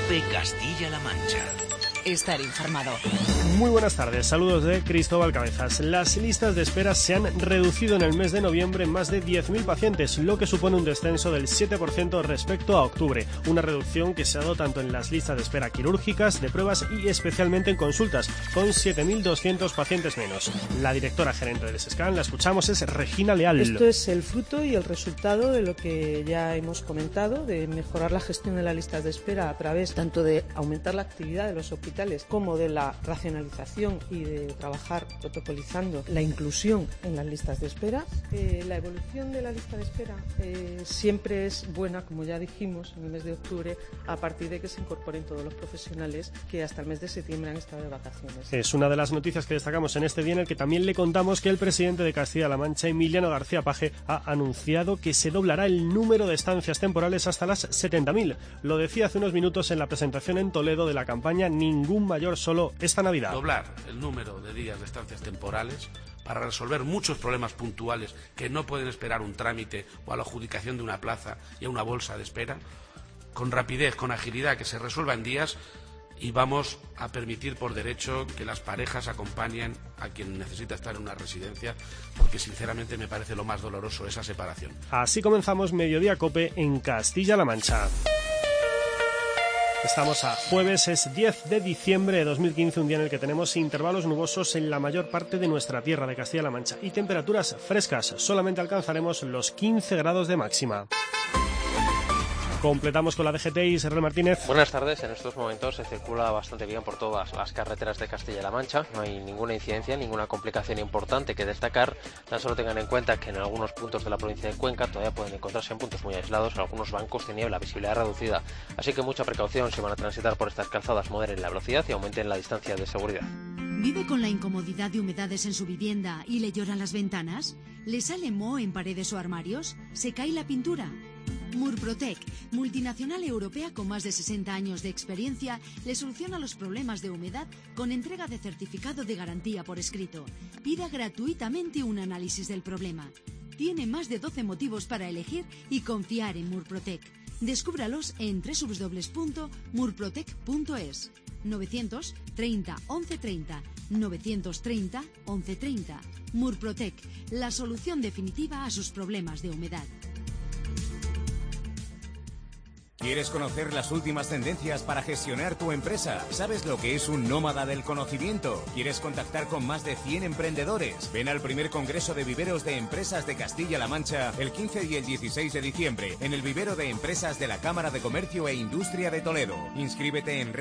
COPE Castilla-La Mancha. Estar informado. Muy buenas tardes, saludos de Cristóbal Cabezas. Las listas de espera se han reducido en el mes de noviembre en más de 10.000 pacientes, lo que supone un descenso del 7% respecto a octubre. Una reducción que se ha dado tanto en las listas de espera quirúrgicas, de pruebas y especialmente en consultas, con 7.200 pacientes menos. La directora gerente del SESCAM, la escuchamos, es Regina Leal. Esto es el fruto y el resultado de lo que ya hemos comentado, de mejorar la gestión de las listas de espera a través tanto de aumentar la actividad de los hospitales como de la racionalización y de trabajar protocolizando la inclusión en las listas de espera. La evolución de la lista de espera siempre es buena, como ya dijimos en el mes de octubre, a partir de que se incorporen todos los profesionales que hasta el mes de septiembre han estado de vacaciones. Es una de las noticias que destacamos en este día, en el que también le contamos que el presidente de Castilla-La Mancha, Emiliano García Paje, ha anunciado que se doblará el número de estancias temporales hasta las 70.000. Lo decía hace unos minutos en la presentación en Toledo de la campaña Ningún Mayor Solo esta Navidad. Doblar el número de días de estancias temporales para resolver muchos problemas puntuales que no pueden esperar un trámite o a la adjudicación de una plaza y a una bolsa de espera, con rapidez, con agilidad, que se resuelva en días, y vamos a permitir por derecho que las parejas acompañen a quien necesita estar en una residencia, porque sinceramente me parece lo más doloroso esa separación. Así comenzamos Mediodía Cope en Castilla-La Mancha. Estamos a jueves, es 10 de diciembre de 2015, un día en el que tenemos intervalos nubosos en la mayor parte de nuestra tierra de Castilla-La Mancha y temperaturas frescas. Solamente alcanzaremos los 15 grados de máxima. Completamos con la DGT y Israel Martínez. Buenas tardes. En estos momentos se circula bastante bien por todas las carreteras de Castilla-La Mancha. No hay ninguna incidencia, ninguna complicación importante que destacar. Tan solo tengan en cuenta que en algunos puntos de la provincia de Cuenca todavía pueden encontrarse en puntos muy aislados algunos bancos de niebla, visibilidad reducida. Así que mucha precaución si van a transitar por estas calzadas, moderen la velocidad y aumenten la distancia de seguridad. ¿Vive con la incomodidad de humedades en su vivienda y le lloran las ventanas? ¿Le sale moho en paredes o armarios? ¿Se cae la pintura? Murprotec, multinacional europea con más de 60 años de experiencia, le soluciona los problemas de humedad con entrega de certificado de garantía por escrito. Pida gratuitamente un análisis del problema. Tiene más de 12 motivos para elegir y confiar en Murprotec. Descúbralos en www.murprotec.es. 930 1130 930 1130. Murprotec, la solución definitiva a sus problemas de humedad. ¿Quieres conocer las últimas tendencias para gestionar tu empresa? ¿Sabes lo que es un nómada del conocimiento? ¿Quieres contactar con más de 100 emprendedores? Ven al primer Congreso de Viveros de Empresas de Castilla-La Mancha el 15 y el 16 de diciembre en el Vivero de Empresas de la Cámara de Comercio e Industria de Toledo. Inscríbete en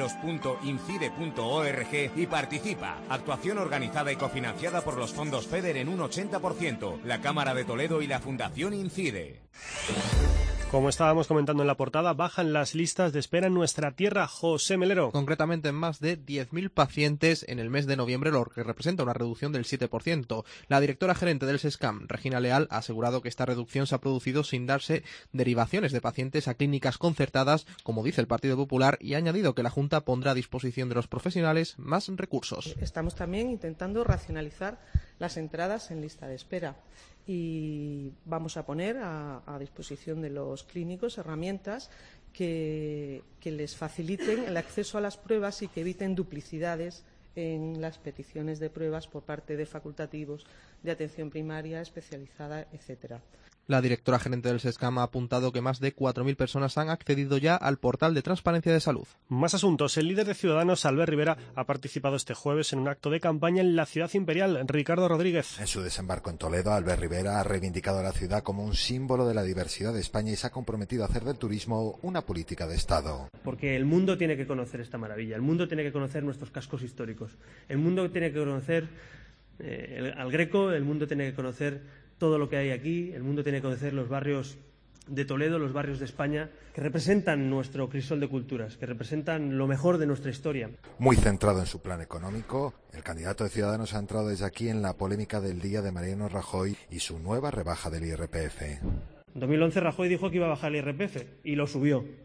redviveros.incide.org y participa. Actuación organizada y cofinanciada por los fondos FEDER en un 80%, la Cámara de Toledo y la Fundación Incide. Como estábamos comentando en la portada, bajan las listas de espera en nuestra tierra. José Melero. Concretamente en más de 10.000 pacientes en el mes de noviembre, lo que representa una reducción del 7%. La directora gerente del SESCAM, Regina Leal, ha asegurado que esta reducción se ha producido sin darse derivaciones de pacientes a clínicas concertadas, como dice el Partido Popular, y ha añadido que la Junta pondrá a disposición de los profesionales más recursos. Estamos también intentando racionalizar las entradas en lista de espera y vamos a poner a disposición de los clínicos herramientas que les faciliten el acceso a las pruebas y que eviten duplicidades en las peticiones de pruebas por parte de facultativos de atención primaria, especializada, etcétera. La directora gerente del SESCAM ha apuntado que más de 4.000 personas han accedido ya al portal de transparencia de salud. Más asuntos. El líder de Ciudadanos, Albert Rivera, ha participado este jueves en un acto de campaña en la ciudad imperial. Ricardo Rodríguez. En su desembarco en Toledo, Albert Rivera ha reivindicado a la ciudad como un símbolo de la diversidad de España y se ha comprometido a hacer del turismo una política de Estado. Porque el mundo tiene que conocer esta maravilla, el mundo tiene que conocer nuestros cascos históricos, el mundo tiene que conocer al Greco, el mundo tiene que conocer todo lo que hay aquí, el mundo tiene que conocer los barrios de Toledo, los barrios de España, que representan nuestro crisol de culturas, que representan lo mejor de nuestra historia. Muy centrado en su plan económico, el candidato de Ciudadanos ha entrado desde aquí en la polémica del día de Mariano Rajoy y su nueva rebaja del IRPF. En 2011 Rajoy dijo que iba a bajar el IRPF y lo subió.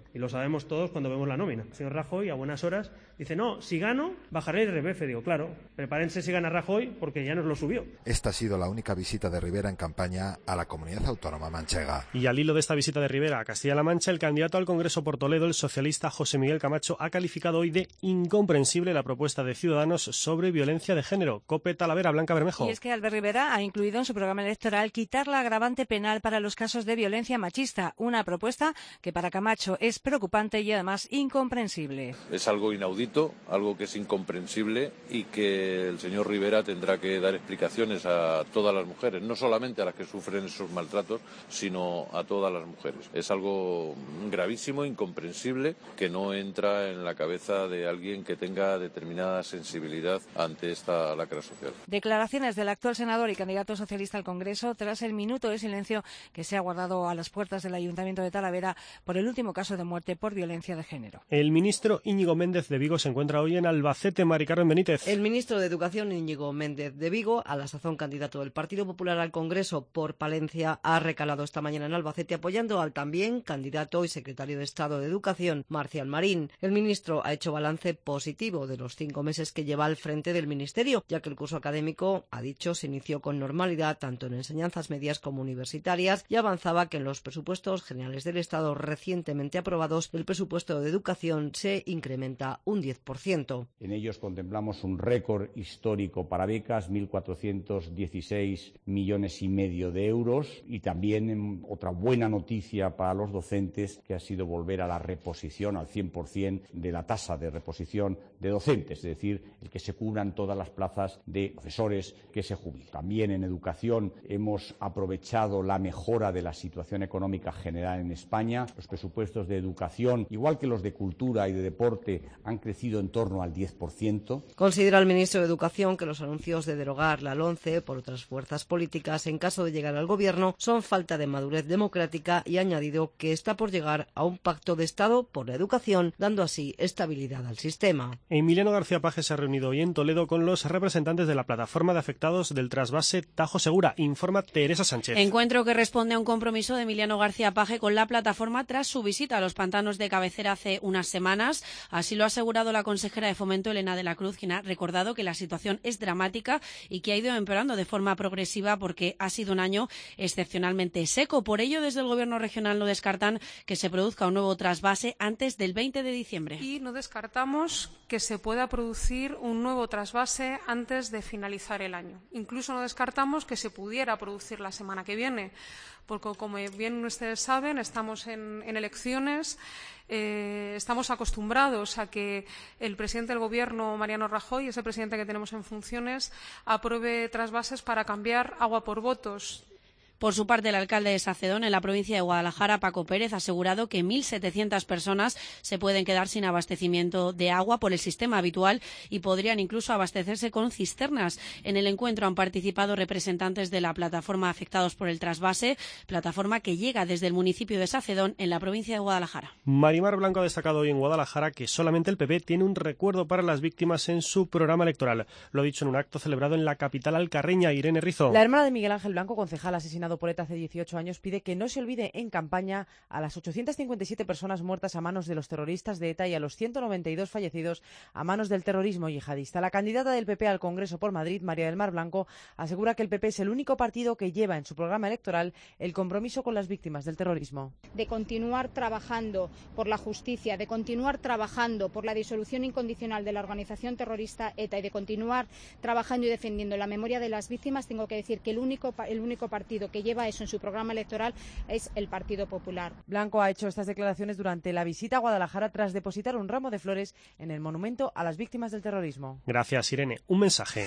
Y lo sabemos todos cuando vemos la nómina. El señor Rajoy, a buenas horas, dice, no, si gano, bajaré el IRPF. Digo, claro, prepárense si gana Rajoy porque ya nos lo subió. Esta ha sido la única visita de Rivera en campaña a la comunidad autónoma manchega. Y al hilo de esta visita de Rivera a Castilla-La Mancha, el candidato al Congreso por Toledo, el socialista José Miguel Camacho, ha calificado hoy de incomprensible la propuesta de Ciudadanos sobre violencia de género. COPE Talavera, Blanca Bermejo. Y es que Albert Rivera ha incluido en su programa electoral quitar la agravante penal para los casos de violencia machista, una propuesta que para Camacho es preocupante y además incomprensible. Es algo inaudito, algo que es incomprensible y que el señor Rivera tendrá que dar explicaciones a todas las mujeres, no solamente a las que sufren esos maltratos, sino a todas las mujeres. Es algo gravísimo, incomprensible, que no entra en la cabeza de alguien que tenga determinada sensibilidad ante esta lacra social. Declaraciones del actual senador y candidato socialista al Congreso tras el minuto de silencio que se ha guardado a las puertas del Ayuntamiento de Talavera por el último caso de muerte por violencia de género. El ministro Íñigo Méndez de Vigo se encuentra hoy en Albacete. Mari Carmen Benítez. El ministro de Educación, Íñigo Méndez de Vigo, a la sazón candidato del Partido Popular al Congreso por Palencia, ha recalado esta mañana en Albacete apoyando al también candidato y secretario de Estado de Educación, Marcial Marín. El ministro ha hecho balance positivo de los 5 meses que lleva al frente del ministerio, ya que el curso académico, ha dicho, se inició con normalidad tanto en enseñanzas medias como universitarias y avanzaba que en los presupuestos generales del Estado recientemente aprobados el presupuesto de educación se incrementa un 10%. En ellos contemplamos un récord histórico para becas, 1.416,5 millones de euros, y también otra buena noticia para los docentes, que ha sido volver a la reposición al 100% de la tasa de reposición de docentes, es decir, el que se cubran todas las plazas de profesores que se jubilen. También en educación hemos aprovechado la mejora de la situación económica general en España. Los presupuestos de educación, igual que los de cultura y de deporte, han crecido en torno al 10%. Considera el ministro de Educación que los anuncios de derogar la LOMCE por otras fuerzas políticas en caso de llegar al gobierno son falta de madurez democrática y ha añadido que está por llegar a un pacto de Estado por la educación, dando así estabilidad al sistema. Emiliano García Paje se ha reunido hoy en Toledo con los representantes de la plataforma de afectados del trasvase Tajo Segura. Informa Teresa Sánchez. Encuentro que responde a un compromiso de Emiliano García Paje con la plataforma tras su visita a los pantanos de Cabecera hace unas semanas. Así lo ha asegurado la consejera de Fomento, Elena de la Cruz, quien ha recordado que la situación es dramática y que ha ido empeorando de forma progresiva porque ha sido un año excepcionalmente seco. Por ello, desde el Gobierno regional no descartan que se produzca un nuevo trasvase antes del 20 de diciembre. Y no descartamos que se pueda producir un nuevo trasvase antes de finalizar el año. Incluso no descartamos que se pudiera producir la semana que viene, porque, como bien ustedes saben, estamos en elecciones. Estamos acostumbrados a que el presidente del Gobierno, Mariano Rajoy, ese presidente que tenemos en funciones, apruebe trasvases para cambiar agua por votos. Por su parte, el alcalde de Sacedón, en la provincia de Guadalajara, Paco Pérez, ha asegurado que 1.700 personas se pueden quedar sin abastecimiento de agua por el sistema habitual y podrían incluso abastecerse con cisternas. En el encuentro han participado representantes de la plataforma Afectados por el Trasvase, plataforma que llega desde el municipio de Sacedón, en la provincia de Guadalajara. Marimar Blanco ha destacado hoy en Guadalajara que solamente el PP tiene un recuerdo para las víctimas en su programa electoral. Lo ha dicho en un acto celebrado en la capital alcarreña. Irene Rizo. La hermana de Miguel Ángel Blanco, concejal asesinado por ETA hace 18 años, pide que no se olvide en campaña a las 857 personas muertas a manos de los terroristas de ETA y a los 192 fallecidos a manos del terrorismo yihadista. La candidata del PP al Congreso por Madrid, María del Mar Blanco, asegura que el PP es el único partido que lleva en su programa electoral el compromiso con las víctimas del terrorismo. De continuar trabajando por la justicia, de continuar trabajando por la disolución incondicional de la organización terrorista ETA y de continuar trabajando y defendiendo la memoria de las víctimas, tengo que decir que el único partido que lleva eso en su programa electoral es el Partido Popular. Blanco ha hecho estas declaraciones durante la visita a Guadalajara tras depositar un ramo de flores en el monumento a las víctimas del terrorismo. Gracias, Irene. Un mensaje.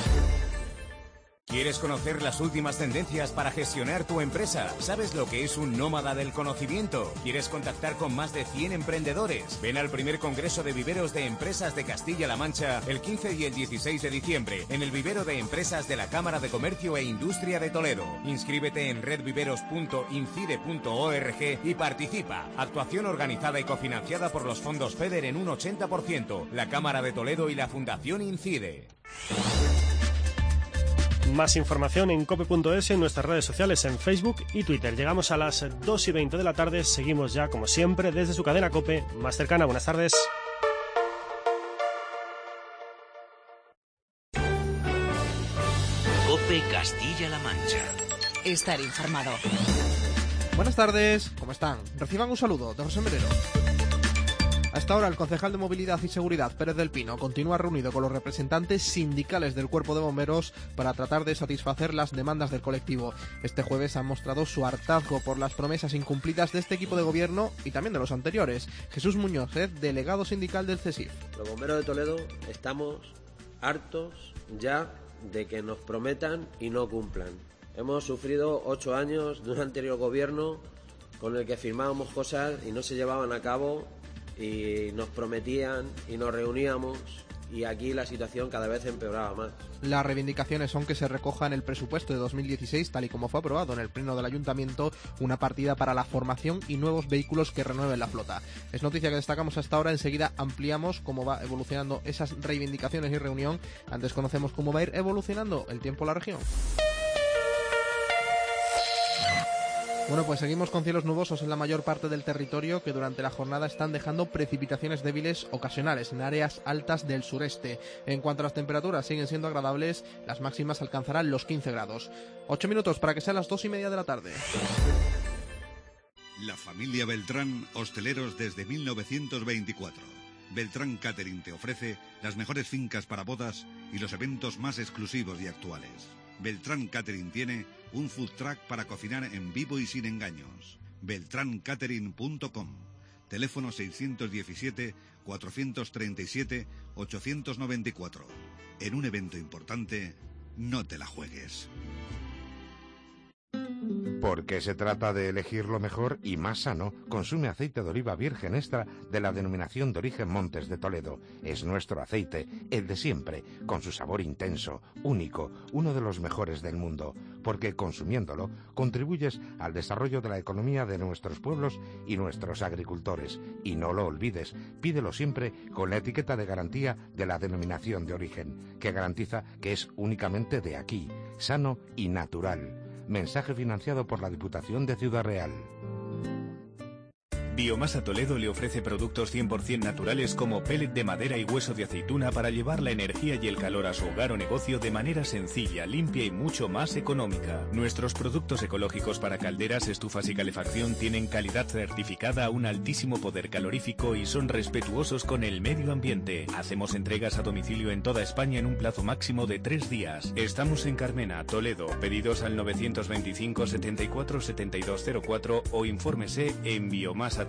¿Quieres conocer las últimas tendencias para gestionar tu empresa? ¿Sabes lo que es un nómada del conocimiento? ¿Quieres contactar con más de 100 emprendedores? Ven al primer Congreso de Viveros de Empresas de Castilla-La Mancha el 15 y el 16 de diciembre en el Vivero de Empresas de la Cámara de Comercio e Industria de Toledo. Inscríbete en redviveros.incide.org y participa. Actuación organizada y cofinanciada por los fondos FEDER en un 80%, la Cámara de Toledo y la Fundación Incide. Más información en cope.es, en nuestras redes sociales, en Facebook y Twitter. Llegamos a las 2:20 de la tarde. Seguimos ya, como siempre, desde su cadena COPE más cercana. Buenas tardes. COPE Castilla-La Mancha. Estar informado. Buenas tardes, ¿cómo están? Reciban un saludo de José Merero. A esta hora, el concejal de Movilidad y Seguridad, Pérez del Pino, continúa reunido con los representantes sindicales del Cuerpo de Bomberos para tratar de satisfacer las demandas del colectivo. Este jueves han mostrado su hartazgo por las promesas incumplidas de este equipo de gobierno y también de los anteriores. Jesús Muñoz, delegado sindical del CESIF. Los bomberos de Toledo estamos hartos ya de que nos prometan y no cumplan. Hemos sufrido 8 años de un anterior gobierno con el que firmábamos cosas y no se llevaban a cabo, y nos prometían y nos reuníamos, y aquí la situación cada vez empeoraba más. Las reivindicaciones son que se recoja en el presupuesto de 2016, tal y como fue aprobado en el pleno del ayuntamiento, una partida para la formación y nuevos vehículos que renueven la flota. Es noticia que destacamos hasta ahora, enseguida ampliamos cómo va evolucionando esas reivindicaciones y reunión. Antes conocemos cómo va a ir evolucionando el tiempo en la región. Bueno, pues seguimos con cielos nubosos en la mayor parte del territorio, que durante la jornada están dejando precipitaciones débiles ocasionales en áreas altas del sureste. En cuanto a las temperaturas, siguen siendo agradables, las máximas alcanzarán los 15 grados. 8 minutos para que sean las 2:30 de la tarde. La familia Beltrán, hosteleros desde 1924. Beltrán Catering te ofrece las mejores fincas para bodas y los eventos más exclusivos y actuales. Beltrán Catering tiene un food truck para cocinar en vivo y sin engaños. beltrancatering.com. Teléfono 617-437-894. En un evento importante, no te la juegues. Porque se trata de elegir lo mejor y más sano, consume aceite de oliva virgen extra de la denominación de origen Montes de Toledo. Es nuestro aceite, el de siempre, con su sabor intenso, único, uno de los mejores del mundo. Porque consumiéndolo, contribuyes al desarrollo de la economía de nuestros pueblos y nuestros agricultores. Y no lo olvides, pídelo siempre con la etiqueta de garantía de la denominación de origen, que garantiza que es únicamente de aquí, sano y natural. Mensaje financiado por la Diputación de Ciudad Real. Biomasa Toledo le ofrece productos 100% naturales como pellet de madera y hueso de aceituna para llevar la energía y el calor a su hogar o negocio de manera sencilla, limpia y mucho más económica. Nuestros productos ecológicos para calderas, estufas y calefacción tienen calidad certificada, un altísimo poder calorífico y son respetuosos con el medio ambiente. Hacemos entregas a domicilio en toda España en un plazo máximo de 3 días. Estamos en Carmena, Toledo. Pedidos al 925 74 7204 o infórmese en biomasatoledo.net.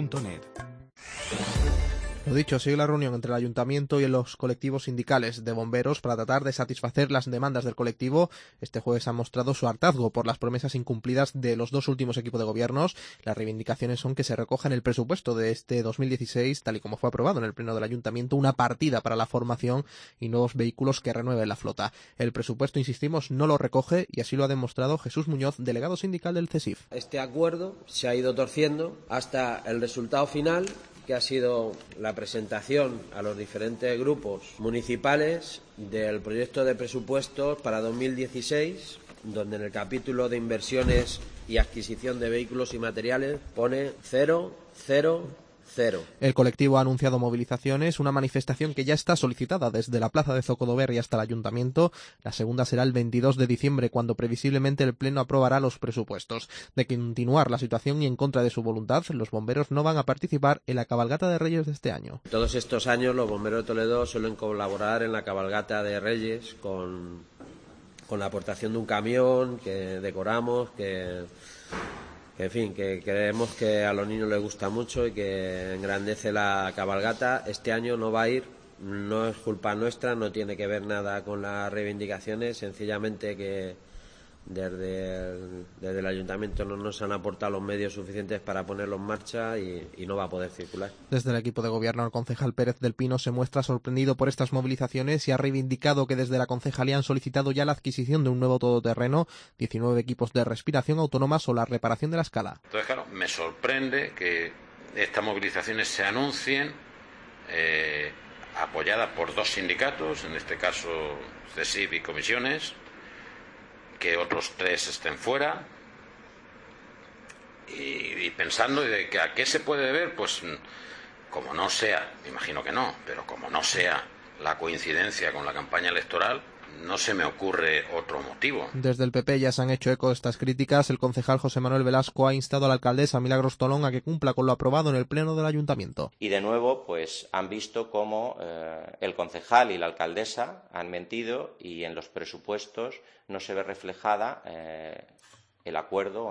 Lo dicho, sigue la reunión entre el ayuntamiento y los colectivos sindicales de bomberos para tratar de satisfacer las demandas del colectivo. Este jueves han mostrado su hartazgo por las promesas incumplidas de los dos últimos equipos de gobiernos. Las reivindicaciones son que se recoja en el presupuesto de este 2016, tal y como fue aprobado en el pleno del ayuntamiento, una partida para la formación y nuevos vehículos que renueven la flota. El presupuesto, insistimos, no lo recoge y así lo ha demostrado Jesús Muñoz, delegado sindical del CESIF. Este acuerdo se ha ido torciendo hasta el resultado final, que ha sido la presentación a los diferentes grupos municipales del proyecto de presupuestos para 2016, donde en el capítulo de inversiones y adquisición de vehículos y materiales pone 0, 0, 0. El colectivo ha anunciado movilizaciones, una manifestación que ya está solicitada desde la plaza de Zocodoberri hasta el ayuntamiento. La segunda será el 22 de diciembre, cuando previsiblemente el pleno aprobará los presupuestos. De continuar la situación y en contra de su voluntad, los bomberos no van a participar en la cabalgata de Reyes de este año. Todos estos años los bomberos de Toledo suelen colaborar en la cabalgata de Reyes con la aportación de un camión que decoramos, en fin, que creemos que a los niños les gusta mucho y que engrandece la cabalgata. Este año no va a ir, no es culpa nuestra, no tiene que ver nada con las reivindicaciones, sencillamente que desde el ayuntamiento no nos han aportado los medios suficientes para ponerlo en marcha y no va a poder circular. Desde el equipo de gobierno, el concejal Pérez del Pino se muestra sorprendido por estas movilizaciones y ha reivindicado que desde la concejalía han solicitado ya la adquisición de un nuevo todoterreno, 19 equipos de respiración autónomas o la reparación de la escala. Entonces, claro, me sorprende que estas movilizaciones se anuncien apoyadas por dos sindicatos, en este caso CESIF y Comisiones, que otros 3 estén fuera. Y pensando de que a qué se puede deber, pues como no sea, me imagino que no, pero como no sea la coincidencia con la campaña electoral, no se me ocurre otro motivo. Desde el PP ya se han hecho eco de estas críticas. El concejal José Manuel Velasco ha instado a la alcaldesa Milagros Tolón a que cumpla con lo aprobado en el pleno del ayuntamiento. Y de nuevo, pues han visto cómo el concejal y la alcaldesa han mentido y en los presupuestos no se ve reflejada el acuerdo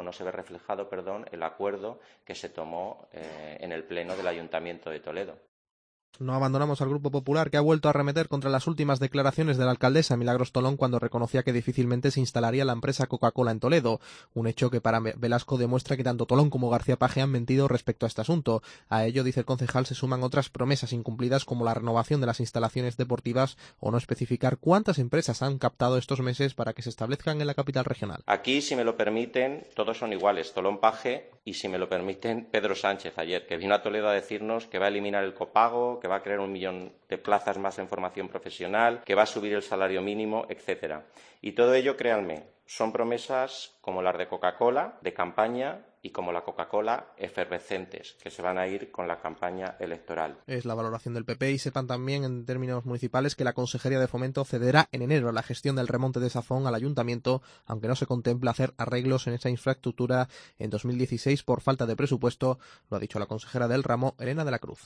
que se tomó en el pleno del Ayuntamiento de Toledo. No abandonamos al Grupo Popular, que ha vuelto a arremeter contra las últimas declaraciones de la alcaldesa Milagros Tolón cuando reconocía que difícilmente se instalaría la empresa Coca-Cola en Toledo, un hecho que para Velasco demuestra que tanto Tolón como García Paje han mentido respecto a este asunto. A ello, dice el concejal, se suman otras promesas incumplidas como la renovación de las instalaciones deportivas o no especificar cuántas empresas han captado estos meses para que se establezcan en la capital regional. Aquí, si me lo permiten, todos son iguales, Tolón, Paje y, si me lo permiten, Pedro Sánchez ayer, que vino a Toledo a decirnos que va a eliminar el copago, que va a crear 1 millón de plazas más en formación profesional, que va a subir el salario mínimo, etcétera. Y todo ello, créanme, son promesas como las de Coca-Cola, de campaña, y como la Coca-Cola, efervescentes, que se van a ir con la campaña electoral. Es la valoración del PP y sepan también, en términos municipales, que la Consejería de Fomento cederá en enero la gestión del remonte de Safón al Ayuntamiento, aunque no se contempla hacer arreglos en esa infraestructura en 2016 por falta de presupuesto, lo ha dicho la consejera del ramo, Elena de la Cruz.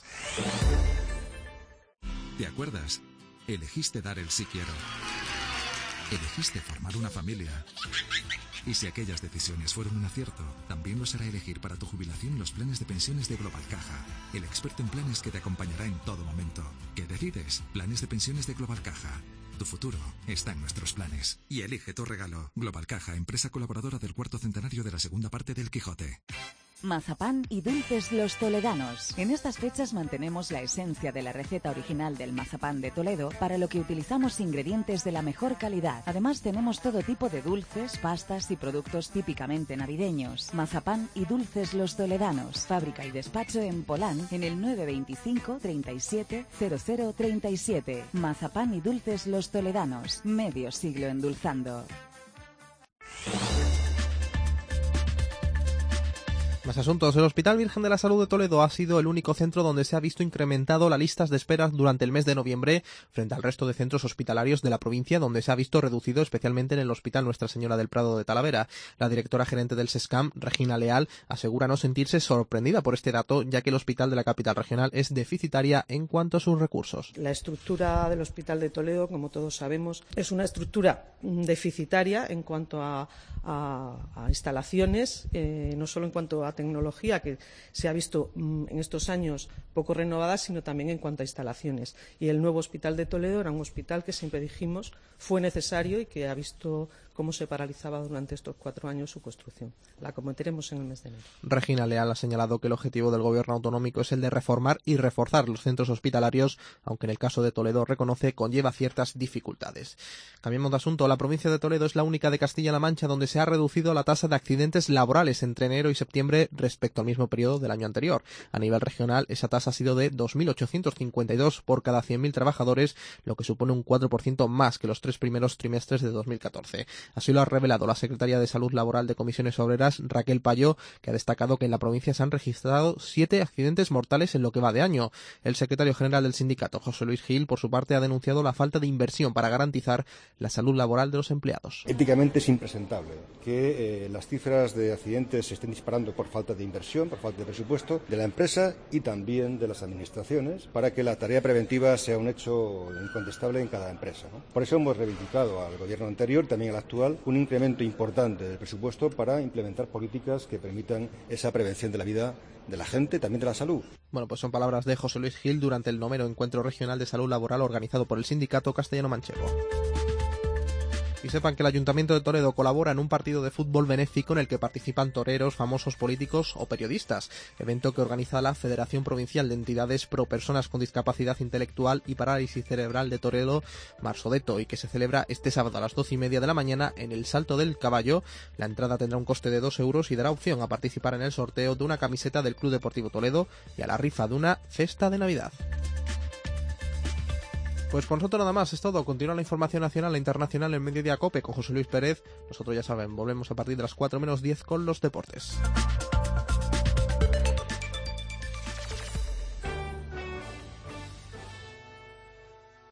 ¿Te acuerdas? Elegiste dar el sí quiero. Elegiste formar una familia. Y si aquellas decisiones fueron un acierto, también lo será elegir para tu jubilación los planes de pensiones de Global Caja, el experto en planes que te acompañará en todo momento. ¿Qué decides? Planes de pensiones de Global Caja. Tu futuro está en nuestros planes. Y elige tu regalo. Global Caja, empresa colaboradora del 4º centenario de la segunda parte del Quijote. Mazapán y dulces Los Toledanos. En estas fechas mantenemos la esencia de la receta original del mazapán de Toledo, para lo que utilizamos ingredientes de la mejor calidad. Además tenemos todo tipo de dulces, pastas y productos típicamente navideños. Mazapán y dulces Los Toledanos. Fábrica y despacho en Polán, en el 925 37 00 37. Mazapán y dulces Los Toledanos. Medio siglo endulzando. Más asuntos. El Hospital Virgen de la Salud de Toledo ha sido el único centro donde se ha visto incrementado las listas de espera durante el mes de noviembre frente al resto de centros hospitalarios de la provincia, donde se ha visto reducido, especialmente en el Hospital Nuestra Señora del Prado de Talavera. La directora gerente del SESCAM, Regina Leal, asegura no sentirse sorprendida por este dato, ya que el hospital de la capital regional es deficitaria en cuanto a sus recursos. La estructura del Hospital de Toledo, como todos sabemos, es una estructura deficitaria en cuanto a instalaciones, no solo en cuanto a tecnología, que se ha visto en estos años poco renovada, sino también en cuanto a instalaciones. Y el nuevo Hospital de Toledo era un hospital que siempre dijimos fue necesario y que ha visto cómo se paralizaba durante estos 4 años su construcción. La acometeremos en el mes de enero. Regina Leal ha señalado que el objetivo del gobierno autonómico es el de reformar y reforzar los centros hospitalarios, aunque en el caso de Toledo reconoce conlleva ciertas dificultades. Cambiemos de asunto. La provincia de Toledo es la única de Castilla-La Mancha donde se ha reducido la tasa de accidentes laborales entre enero y septiembre respecto al mismo periodo del año anterior. A nivel regional, esa tasa ha sido de 2.852 por cada 100.000 trabajadores, lo que supone un 4% más que los 3 primeros trimestres de 2014. Así lo ha revelado la secretaria de Salud Laboral de Comisiones Obreras, Raquel Payó, que ha destacado que en la provincia se han registrado 7 accidentes mortales en lo que va de año. El secretario general del sindicato, José Luis Gil, por su parte, ha denunciado la falta de inversión para garantizar la salud laboral de los empleados. Éticamente es impresentable que las cifras de accidentes se estén disparando por falta de inversión, por falta de presupuesto de la empresa y también de las administraciones, para que la tarea preventiva sea un hecho incontestable en cada empresa, ¿no? Por eso hemos reivindicado al gobierno anterior, también al actual, un incremento importante del presupuesto para implementar políticas que permitan esa prevención de la vida de la gente, también de la salud. Bueno, pues son palabras de José Luis Gil durante el 9º Encuentro Regional de Salud Laboral organizado por el Sindicato Castellano-Manchego. Y sepan que el Ayuntamiento de Toledo colabora en un partido de fútbol benéfico en el que participan toreros, famosos políticos o periodistas, evento que organiza la Federación Provincial de Entidades Pro Personas con Discapacidad Intelectual y Parálisis Cerebral de Toledo, Marsodeto, y que se celebra este sábado a las 12:30 de la mañana en el Salto del Caballo. La entrada tendrá un coste de 2 euros y dará opción a participar en el sorteo de una camiseta del Club Deportivo Toledo y a la rifa de una cesta de Navidad. Pues por nosotros nada más, es todo. Continúa la información nacional e internacional en Mediodía COPE con José Luis Pérez. Nosotros ya saben, volvemos a partir de las 4 menos 10 con los deportes.